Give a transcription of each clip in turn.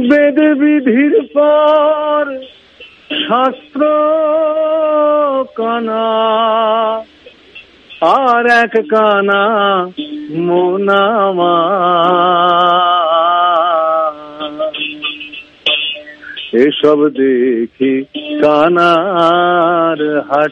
বেদ বিধির পর শাস্ত্র কানা, আর এক কানা মোনামা। এসব দেখি কানার হাট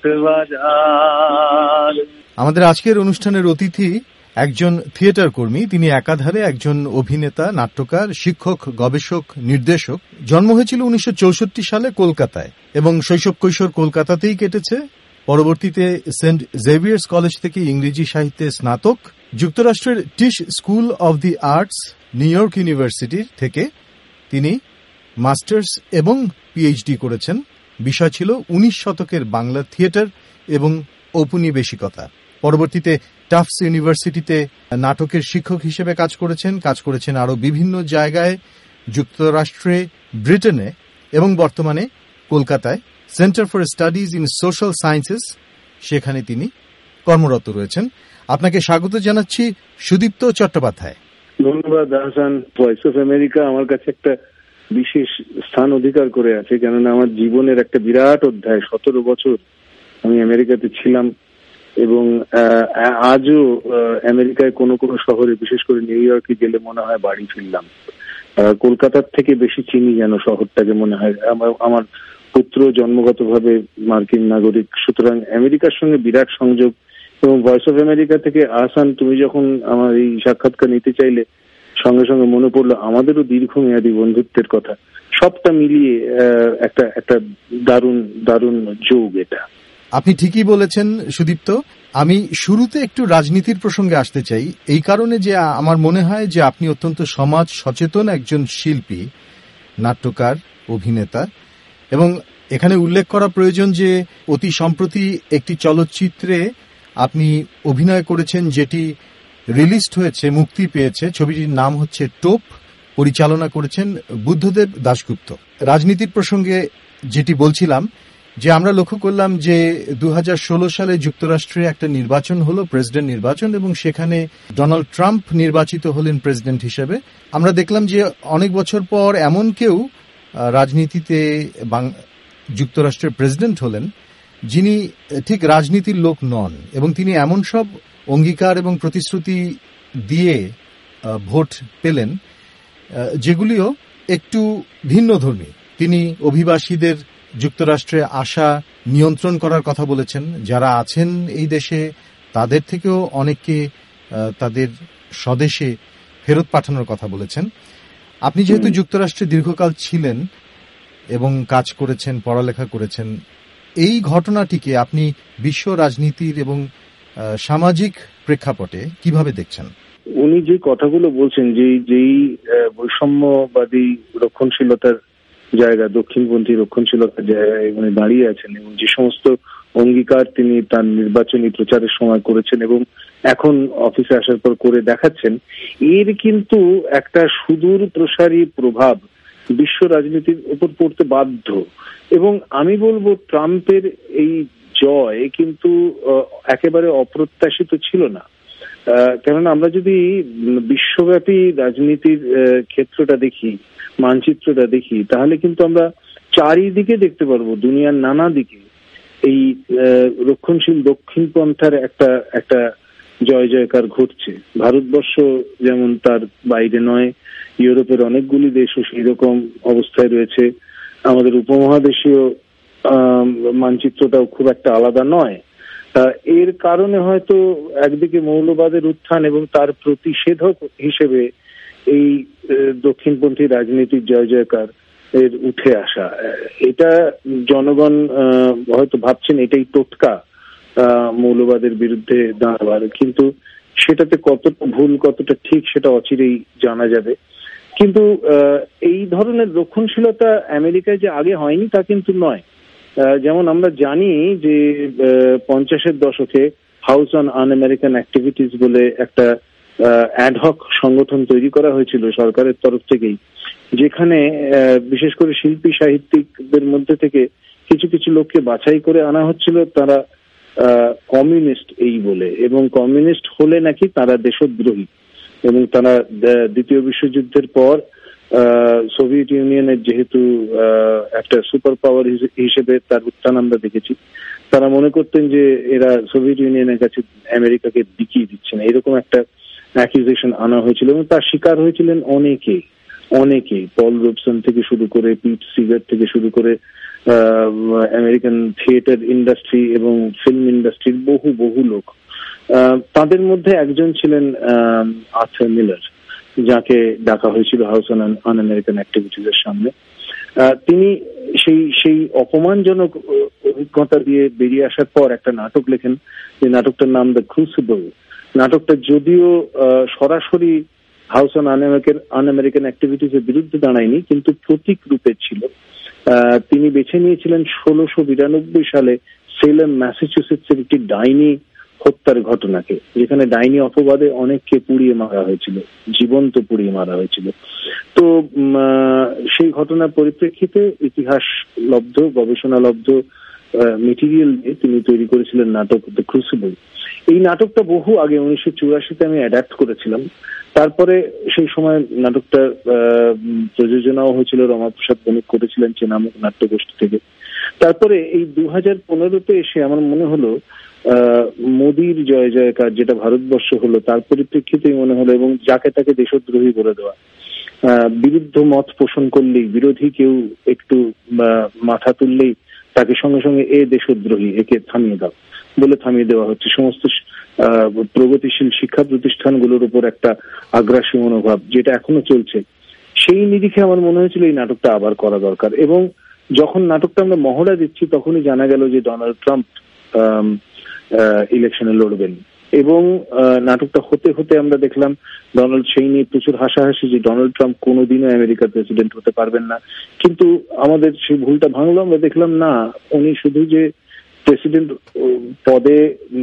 বাজার। আমাদের আজকের অনুষ্ঠানের অতিথি একজন থিয়েটার কর্মী। তিনি একাধারে একজন অভিনেতা, নাট্যকার, শিক্ষক, গবেষক, নির্দেশক। জন্ম হয়েছিল 1964 সালে কলকাতায় এবং শৈশব কৈশোর কলকাতাতেই কেটেছে। পরবর্তীতে সেন্ট জেভিয়ার্স কলেজ থেকে ইংরেজি সাহিত্যে স্নাতক, যুক্তরাষ্ট্রের Tisch School of the Arts, New York University থেকে তিনি মাস্টার্স এবং পিএইচডি করেছেন। বিষয় ছিল 19 শতকের বাংলা থিয়েটার এবং ঔপনিবেশিকতা। পরবর্তীতে টাফটস ইউনিভার্সিটিতে নাটকের শিক্ষক হিসেবে কাজ করেছেন আরও বিভিন্ন জায়গায়, যুক্তরাষ্ট্রে, ব্রিটেনে এবং বর্তমানে কলকাতায় Centre for Studies in Social Sciences, সেখানে তিনি কর্মরত রয়েছেন। আপনাকে স্বাগত জানাচ্ছি সুদীপ্ত চট্টোপাধ্যায়। ধন্যবাদ হাসান। ভয়েস অফ আমেরিকা আমার কাছে একটা বিশেষ স্থান অধিকার করে আছে, কেননা আমার জীবনের একটা বিরাট অধ্যায়। 17 বছর আমি আমেরিকাতে ছিলাম এবং আজও আমেরিকায় কোনো কোনো শহরে, বিশেষ করে নিউ ইয়র্কে গেলে মনে হয় বাড়ি ফিরলাম। কলকাতার থেকে বেশি চিনি যেন শহরটাকে মনে হয়। আমার পুত্র জন্মগতভাবে মার্কিন নাগরিক, সুতরাং আমেরিকার সঙ্গে বিরাট সংযোগ। এবং ভয়েস অফ আমেরিকা থেকে আহসান, তুমি যখন আমার এই সাক্ষাৎকার নিতে চাইলে, সঙ্গে সঙ্গে মনে পড়লো আমাদেরও দীর্ঘমেয়াদী বন্ধুত্বের কথা। সবটা মিলিয়ে একটা দারুণ দারুণ যোগ এটা। আপনি ঠিকই বলেছেন সুদীপ্ত। আমি শুরুতে একটু রাজনীতির প্রসঙ্গে আসতে চাই, এই কারণে যে আমার মনে হয় যে আপনি অত্যন্ত সমাজ সচেতন একজন শিল্পী, নাট্যকার, অভিনেতা। এবং এখানে উল্লেখ করা প্রয়োজন যে অতি সম্প্রতি একটি চলচ্চিত্রে আপনি অভিনয় করেছেন, যেটি রিলিজড হয়েছে, মুক্তি পেয়েছে। ছবিটির নাম হচ্ছে টোপ, পরিচালনা করেছেন বুদ্ধদেব দাশগুপ্ত। রাজনীতির প্রসঙ্গে যেটি বলছিলাম, যে আমরা লক্ষ্য করলাম যে 2016 সালে যুক্তরাষ্ট্রে একটা নির্বাচন হলো, প্রেসিডেন্ট নির্বাচন, এবং সেখানে ডোনাল্ড ট্রাম্প নির্বাচিত হলেন প্রেসিডেন্ট হিসেবে। আমরা দেখলাম যে অনেক বছর পর এমন কেউ রাজনীতিতে যুক্তরাষ্ট্রের প্রেসিডেন্ট হলেন যিনি ঠিক রাজনীতির লোক নন, এবং তিনি এমন সব অঙ্গীকার এবং প্রতিশ্রুতি দিয়ে ভোট পেলেন যেগুলিও একটু ভিন্নধর্মী। তিনি অভিবাসীদের যুক্তরাষ্ট্রে আসা নিয়ন্ত্রণ করার কথা বলেছেন, যারা আছেন এই দেশে তাদের থেকেও অনেককে তাদের স্বদেশে ফেরত পাঠানোর কথা বলেছেন। আপনি যেহেতু যুক্তরাষ্ট্রে দীর্ঘকাল ছিলেন এবং কাজ করেছেন, পড়ালেখা করেছেন, এই ঘটনাটিকে আপনি বিশ্ব রাজনীতির এবং সামাজিক প্রেক্ষাপটে কিভাবে দেখছেন? উনি যে কথাগুলো বলছেন, যেই বৈষম্যবাদী রক্ষণশীলতার জায়গা, দক্ষিণপন্থী রক্ষণশীলতার জায়গায় উনি দাঁড়িয়ে আছেন, এবং যে সমস্ত অঙ্গীকার তিনি তার নির্বাচনী প্রচারের সময় করেছেন এবং এখন অফিসে আসার পর করে দেখাচ্ছেন, এর কিন্তু একটা সুদূর প্রসারী প্রভাব বিশ্ব রাজনীতির উপর পড়তে বাধ্য। এবং আমি বলবো ট্রাম্পের এই জয় কিন্তু একেবারে অপ্রত্যাশিত ছিল না। কেননা আমরা যদি বিশ্বব্যাপী রাজনীতির ক্ষেত্রটা দেখি, মানচিত্রটা দেখি, তাহলে কিন্তু আমরা চারিদিকে দেখতে পারবো, দুনিয়ার নানা দিকে এই রক্ষণশীল দক্ষিণপন্থার একটা জয় জয়কার ঘটছে। ভারতবর্ষ যেমন তার বাইরে নয়, ইউরোপের অনেকগুলি দেশও সেই রকম অবস্থায় রয়েছে। আমাদের উপমহাদেশীয় মানচিত্রটাও খুব একটা আলাদা নয়। এর কারণে হয়তো একদিকে মৌলবাদের উত্থান এবং তার প্রতিষেধক হিসেবে এই দক্ষিণপন্থী রাজনীতির জয় জয়কার এর উঠে আসা, এটা জনগণ হয়তো ভাবছেন এটাই টোটকা মৌলবাদের বিরুদ্ধে দাঁড়াবার, কিন্তু সেটাতে কতটা ভুল কতটা ঠিক সেটা অচিরেই জানা যাবে। কিন্তু এই ধরনের রক্ষণশীলতা আমেরিকায় যে আগে হয়নি তা কিন্তু নয়। যেমন আমরা জানি যে 50-এর দশকে House on Un American Activities বলে একটা অ্যাডহক সংগঠন তৈরি করা হয়েছিল সরকারের তরফ থেকেই, যেখানে বিশেষ করে শিল্পী সাহিত্যিকদের মধ্যে থেকে কিছু কিছু লোককে বাছাই করে আনা হচ্ছিল, তারা কমিউনিস্ট এই বলে, এবং কমিউনিস্ট হলে নাকি তারা দেশদ্রোহী, এবং তারা দ্বিতীয় বিশ্বযুদ্ধের পর সোভিয়েত ইউনিয়নের যেহেতু একটা সুপার পাওয়ার হিসেবে তার উত্থান আমরা দেখেছি, তারা মনে করতেন যে এরা সোভিয়েত ইউনিয়নের কাছে আমেরিকাকে বিকিয়ে দিচ্ছে না, এরকম একটা অ্যাকিউজেশন আনা হয়েছিল এবং তার শিকার হয়েছিলেন অনেকেই, পল রোবসন থেকে শুরু করে পিট সিগার থেকে শুরু করে আমেরিকান থিয়েটার ইন্ডাস্ট্রি এবং ফিল্ম ইন্ডাস্ট্রির বহু লোক। তাদের মধ্যে একজন ছিলেন আর্থার মিলার, যাকে ডাকা হয়েছিল হাউস অন আন-আমেরিকান অ্যাক্টিভিটিজ এর সামনে। তিনি সেই অপমানজনক অভিজ্ঞতা দিয়ে বেরিয়ে আসার পর একটা নাটক লেখেন, যে নাটকটার নাম দ্য ক্রুসিবল। নাটকটা যদিও সরাসরি হাউস অন আন-আমেরিকান অ্যাক্টিভিটিজ এর বিরুদ্ধে দাঁড়ায়নি, কিন্তু প্রতীক রূপে ছিল। তিনি বেছে নিয়েছিলেন 1692 সালে সেলেম ম্যাসাচুসেটসের একটি ডাইনি হত্যার ঘটনাকে, যেখানে ডাইনি অপবাদে অনেককে পুড়িয়ে মারা হয়েছিল, জীবন্ত পুড়িয়ে মারা হয়েছিল। তো সেই ঘটনার পরিপ্রেক্ষিতে ইতিহাস লব্ধ, গবেষণা লব্ধ মেটেরিয়াল দিয়ে তিনি তৈরি করেছিলেন নাটক দ্য ক্রুসিবল। এই নাটকটা বহু আগে 1984-তে আমি অ্যাডাপ্ট করেছিলাম। তারপরে সেই সময় নাটকটা প্রযোজনাও হয়েছিল, রমাপ্রসাদ বণিক করেছিলেন চেনামুখ নাট্যগোষ্ঠী থেকে। তারপরে এই 2015-তে এসে আমার মনে হলো মোদির জয় জয়কার যেটা ভারতবর্ষ হলো, তার পরিপ্রেক্ষিতেই মনে হলো, এবং যাকে তাকে দেশদ্রোহী বলে দেওয়া, বিরুদ্ধ মত পোষণ করলেই, বিরোধী কেউ একটু মাথা তুললেই তাকে সঙ্গে সঙ্গে এ দেশদ্রোহী, একে থামিয়ে দাও বলে থামিয়ে দেওয়া হচ্ছে। সমস্ত প্রগতিশীল শিক্ষা প্রতিষ্ঠানগুলোর উপর একটা আগ্রাসী মনোভাব যেটা এখনো চলছে, সেই নিরিখে আমার মনে হয়েছিল এই নাটকটা আবার করা দরকার। এবং যখন নাটকটা আমরা মহড়া দিচ্ছি তখনই জানা গেল যে ডোনাল্ড ট্রাম্প ইলেকশনে লড়বেন, এবং নাটকটা হতে হতে আমরা দেখলাম ডোনাল্ড সেই নিয়ে প্রচুর হাসাহাসি যে ডোনাল্ড ট্রাম্প কোনোদিনও আমেরিকার প্রেসিডেন্ট হতে পারবেন না। কিন্তু আমাদের সেই ভুলটা ভাঙলো, আমরা দেখলাম না, উনি শুধু যে প্রেসিডেন্ট পদে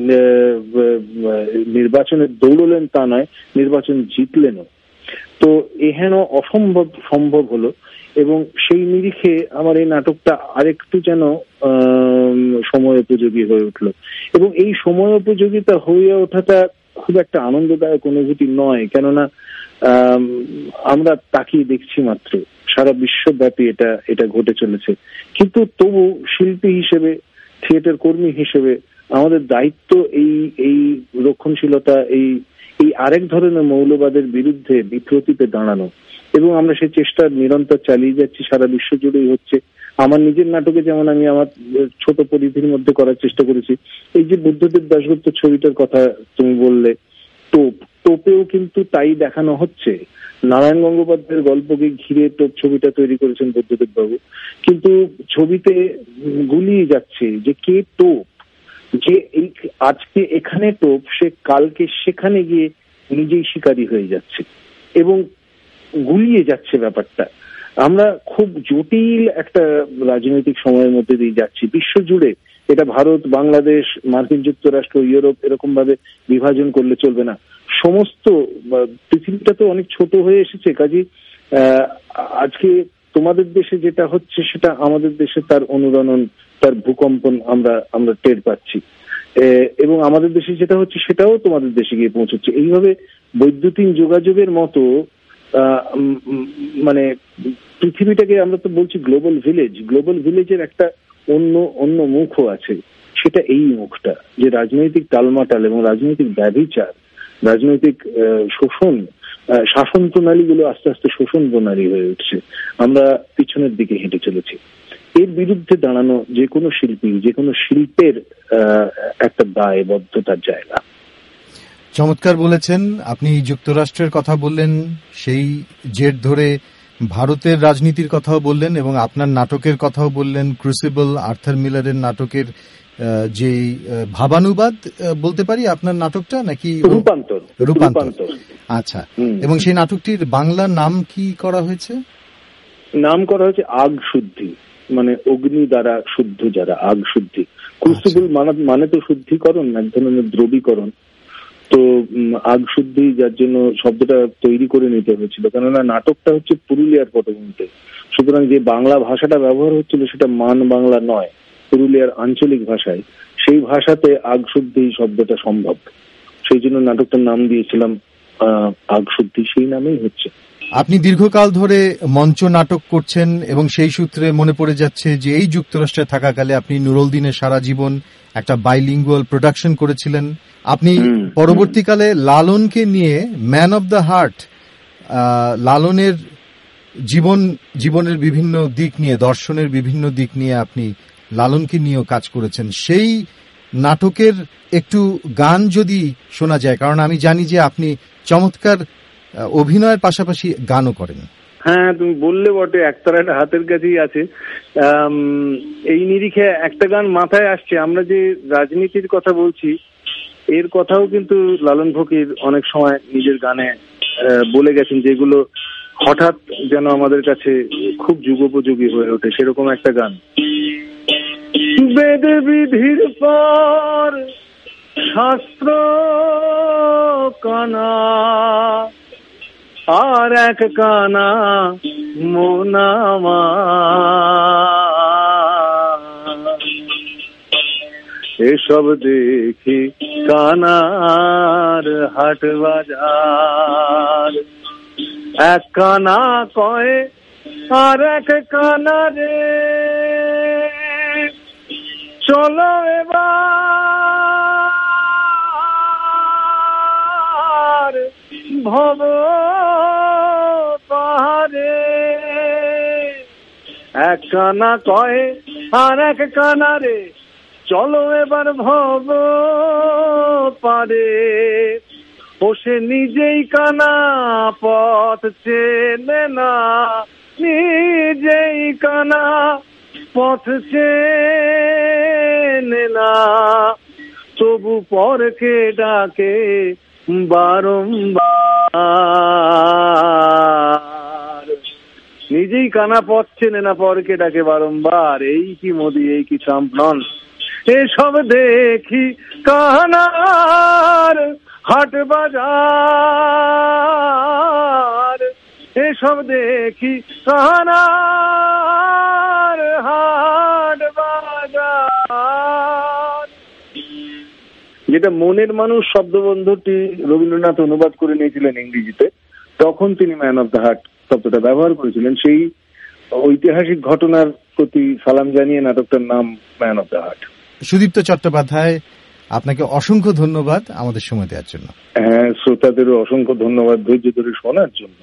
নির্বাচনে দৌড়লেন তা নয়, নির্বাচন জিতলেনও। তো এহেন অসম্ভব সম্ভব হলো, এবং সেই নিরিখে আমার এই নাটকটা আরেকটু যেন সময় উপযোগী হয়ে উঠলো। এবং এই সময় উপযোগিতা হয়ে ওঠাটা খুব একটা আনন্দদায়ক অনুভূতি নয়, কেননা আমরা তাকিয়ে দেখছি মাত্র, সারা বিশ্বব্যাপী এটা ঘটে চলেছে। কিন্তু তবু শিল্পী হিসেবে, থিয়েটার কর্মী হিসেবে আমাদের দায়িত্ব এই রক্ষণশীলতা, এই আরেক ধরনের মৌলবাদের বিরুদ্ধে বিপ্রতিপে দাঁড়ানো, এবং আমরা সেই চেষ্টা নিরন্তর চালিয়ে যাচ্ছি, সারা বিশ্ব জুড়েই হচ্ছে। আমার নিজের নাটকে যেমন আমি আমার ছোট পরিধির মধ্যে করার চেষ্টা করেছি। এই যে বুদ্ধদেব দাশগুপ্ত ছবিটার কথা তুমি বললে, টোপেও কিন্তু তাই দেখানো হচ্ছে। নারায়ণ গঙ্গোপাধ্যায়ের গল্পকে ঘিরে টোপ ছবিটা তৈরি করেছেন বুদ্ধদেব বাবু, কিন্তু ছবিতে গুলিয়ে যাচ্ছে যে কে টোপ, যে এই আজকে এখানে টোপ, সে কালকে সেখানে গিয়ে নিজেই শিকারী হয়ে যাচ্ছে এবং গুলিয়ে যাচ্ছে ব্যাপারটা। আমরা খুব জটিল একটা রাজনৈতিক সময়ের মধ্যে দিয়ে যাচ্ছি বিশ্ব জুড়ে। এটা ভারত, বাংলাদেশ, মার্কিন যুক্তরাষ্ট্র, ইউরোপ এরকম ভাবে বিভাজন করলে চলবে না। সমস্ত পৃথিবীটা তো অনেক ছোট হয়ে এসেছে, কাজী আজকে তোমাদের দেশে যেটা হচ্ছে সেটা আমাদের দেশে তার অনুরণন, তার ভূকম্পন আমরা টের পাচ্ছি, এবং আমাদের দেশে যেটা হচ্ছে সেটাও তোমাদের দেশে গিয়ে পৌঁছচ্ছে। এইভাবে বৈদ্যুতিন যোগাযোগের মতো মানে পৃথিবীটাকে আমরা তো বলছি গ্লোবাল ভিলেজের একটা অন্য মুখও আছে। সেটা এই মুখটা, যে রাজনৈতিক টালমাটাল এবং রাজনৈতিক ব্যভিচার, রাজনৈতিক শোষণ, শাসন প্রণালীগুলো আস্তে আস্তে শোষণ প্রণালী হয়ে উঠছে। আমরা পিছনের দিকে হেঁটে চলেছি। এর বিরুদ্ধে দাঁড়ানো যে কোনো শিল্পী, যে কোনো শিল্পের একটা দায়বদ্ধতার জায়গা। চমৎকার বলেছেন আপনি। যুক্তরাষ্ট্রের কথা বললেন, সেই জের ধরে ভারতের রাজনীতির কথাও বললেন, এবং আপনার নাটকের কথাও বললেন, ক্রুসিবল, আর্থার মিলারের নাটকের যে ভাবানুবাদ বলতে পারি আপনার নাটকটা, নাকি রূপান্তর? আচ্ছা, এবং সেই নাটকটির বাংলা নাম কি করা হয়েছে? নাম করা হয়েছে আগ শুদ্ধি, মানে অগ্নি দ্বারা শুদ্ধ যারা, আগ শুদ্ধি। ক্রুসিবল মানে তো শুদ্ধিকরণ, এক ধরনের দ্রবীকরণ। তো আগ শুদ্ধি, যার জন্য শব্দটা তৈরি করে নিতে হয়েছিল, কেননা নাটকটা হচ্ছে পুরুলিয়ার পটভূমিতে। সুতরাং যে বাংলা ভাষাটা ব্যবহার হচ্ছিল সেটা মান বাংলা নয়, পুরুলিয়ার আঞ্চলিক ভাষায়। সেই ভাষাতে আগ শুদ্ধি শব্দটা সম্ভব, সেই জন্য নাটকটার নাম দিয়েছিলাম আগ শুদ্ধি, সেই নামেই হচ্ছে। আপনি দীর্ঘকাল ধরে মঞ্চ নাটক করছেন এবং সেই সূত্রে মনে পড়ে যাচ্ছে যে এই যুক্তরাষ্ট্রে থাকাকালে আপনি নুরুল দিনের সারা জীবন একটা বাইলিঙ্গুয়াল প্রোডাকশন করেছিলেন। আপনি পরবর্তীকালে লালনকে নিয়ে ম্যান অব দ্য হার্ট, লালনের জীবনের বিভিন্ন দিক নিয়ে, দর্শনের বিভিন্ন দিক নিয়ে আপনি লালনকে নিয়েও কাজ করেছেন। সেই নাটকের একটু গান যদি শোনা যায়, কারণ আমি জানি যে আপনি চমৎকার অভিনয়ের পাশাপাশি গানও করেন। হ্যাঁ, তুমি বললে বটে, একতারাটা হাতের কাছেই আছে। এই নিরিখে একটা গান মাথায় আসছে। আমরা যে রাজনীতির কথা বলছি, এর কথাও কিন্তু লালন ফকির অনেক সময় নিজের গানে বলে গেছেন, যেগুলো হঠাৎ যেন আমাদের কাছে খুব যুগোপযোগী হয়ে ওঠে। সেরকম একটা গান, বেদ বিধির পর শাস্ত্র কানা, আর এক কানা মোনামা, এসব দেখি কানার হাট বাজার। এক কানা কয় আর এক কানা রে, চলো এবার ভব পাহাড়ে। এক কানা কয় আর এক কানা রে, চলো এবার ভব পারে। ও সে নিজেই কানা, পথ চেনে না, নিজেই কানা, পথ চেনে না, তবু পরকে ডাকে বারংবার। নিজেই কানা, পথ চেনে না, পরকে ডাকে বারংবার। এই কি মোদি, এই কি ট্রাম্প নন, এসব দেখি কানার হাট বাজার। এসব দেখি কানার হাট বাজার। যেটা মনের মানুষ শব্দবন্ধটি রবীন্দ্রনাথ অনুবাদ করে নিয়েছিলেন ইংরেজিতে, তখন তিনি ম্যান অব দ্য হার্ট শব্দটা ব্যবহার করেছিলেন। সেই ঐতিহাসিক ঘটনার প্রতি সালাম জানিয়ে নাটকটার নাম Man of the Heart. Sudipta Chattopadhyay, আপনাকে অসংখ্য ধন্যবাদ আমাদের সময় দেওয়ার জন্য। হ্যাঁ, শ্রোতাদেরও অসংখ্য ধন্যবাদ ধৈর্য ধরে শোনার জন্য।